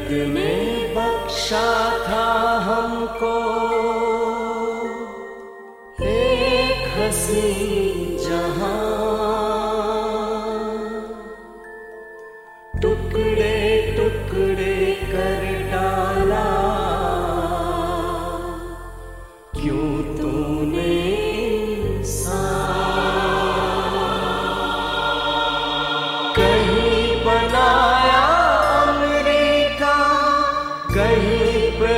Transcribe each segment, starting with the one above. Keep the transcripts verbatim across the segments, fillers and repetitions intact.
दर्द ने बख्शा था हमको एक हंसी जहां, टुकड़े टुकड़े कर डाला क्यों तूने इंसान। कहीं बनाया अमेरिका, कहीं पे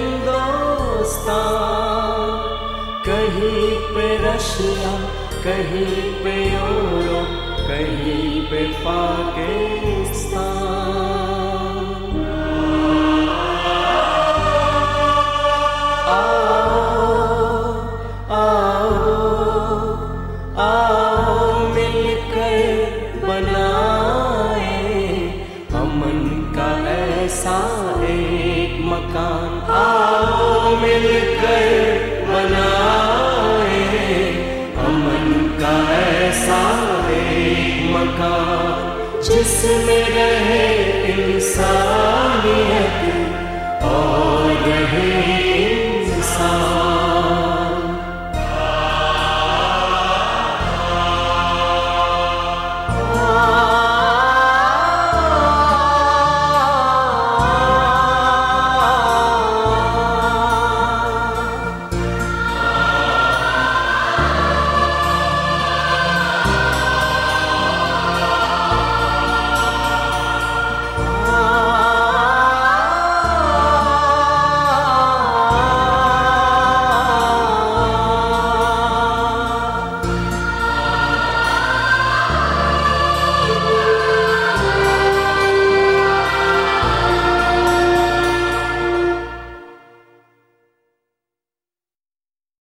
हिंदुस्तान, कहीं पे रशिया, कहीं पे यूरोप, कहीं पे पाकिस्तान। आओ आओ आओ मिलकर बनाए अमन का ऐसा एक मकान। आओ मिलकर बनाए अमन का ऐसा एक मकान जिसमें रहे इंसानियत